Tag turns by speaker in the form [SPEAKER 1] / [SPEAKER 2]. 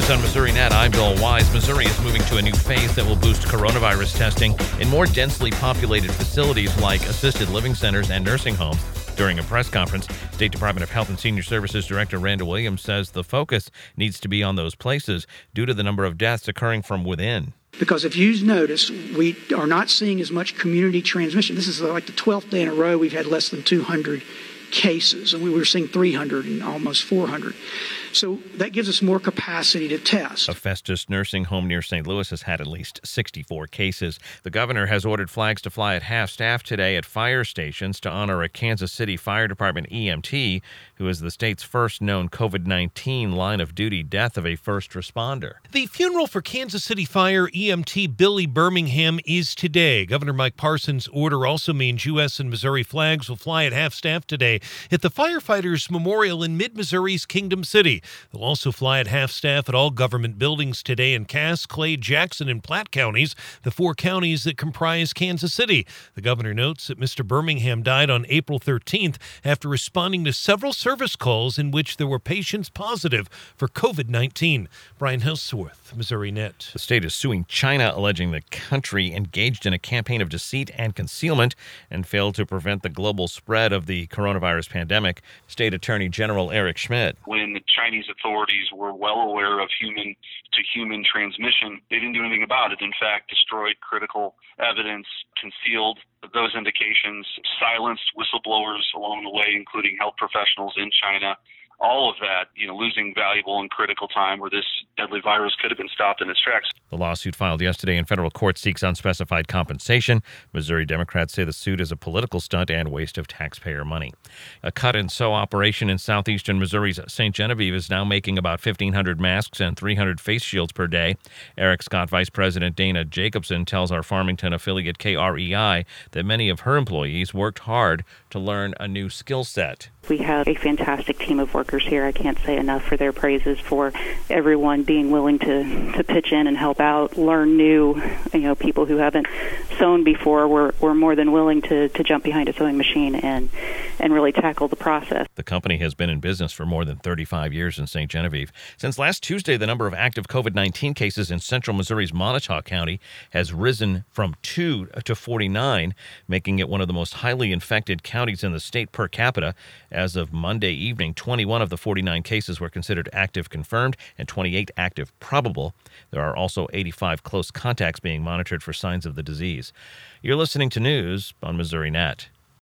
[SPEAKER 1] News on Missouri Net. I'm Bill Wise. Missouri is moving to a new phase that will boost coronavirus testing in more densely populated facilities like assisted living centers and nursing homes. During a press conference, State Department of Health and Senior Services Director Randall Williams says the focus needs to be on those places due to the number of deaths occurring from within.
[SPEAKER 2] Because if you notice, we are not seeing as much community transmission. This is like the 12th day in a row we've had less than 200 cases, and we were seeing 300 and almost 400. So that gives us more capacity to test.
[SPEAKER 1] A Festus nursing home near St. Louis has had at least 64 cases. The governor has ordered flags to fly at half-staff today at fire stations to honor a Kansas City Fire Department EMT who is the state's first known COVID-19 line-of-duty death of a first responder.
[SPEAKER 3] The funeral for Kansas City Fire EMT Billy Birmingham is today. Governor Mike Parson's order also means U.S. and Missouri flags will fly at half-staff today at the Firefighters Memorial in mid-Missouri's Kingdom City. They'll also fly at half-staff at all government buildings today in Cass, Clay, Jackson, and Platte counties, the 4 counties that comprise Kansas City. The governor notes that Mr. Birmingham died on April 13th after responding to several service calls in which there were patients positive for COVID-19. Brian Hillsworth, Missouri Net.
[SPEAKER 1] The state is suing China, alleging the country engaged in a campaign of deceit and concealment and failed to prevent the global spread of the coronavirus pandemic. State Attorney General Eric Schmidt.
[SPEAKER 4] When the Chinese authorities were well aware of human-to-human transmission, they didn't do anything about it. In fact, destroyed critical evidence, concealed those indications, silenced whistleblowers along the way, including health professionals in China. All of that, losing valuable and critical time where this deadly virus could have been stopped in its tracks.
[SPEAKER 1] The lawsuit filed yesterday in federal court seeks unspecified compensation. Missouri Democrats say the suit is a political stunt and waste of taxpayer money. A cut-and-sew operation in southeastern Missouri's St. Genevieve is now making about 1,500 masks and 300 face shields per day. Eric Scott Vice President Dana Jacobson tells our Farmington affiliate KREI that many of her employees worked hard to learn a new skill set.
[SPEAKER 5] We have a fantastic team of workers here. I can't say enough for their praises for everyone being willing to pitch in and help out, learn new, people who haven't sewn before were more than willing to jump behind a sewing machine and really tackle the process.
[SPEAKER 1] The company has been in business for more than 35 years in St. Genevieve. Since last Tuesday, the number of active COVID-19 cases in central Missouri's Montauk County has risen from 2 to 49, making it one of the most highly infected counties in the state per capita. As of Monday evening, 21 of the 49 cases were considered active confirmed and 28 active probable. There are also 85 close contacts being monitored for signs of the disease. You're listening to news on Missouri Net.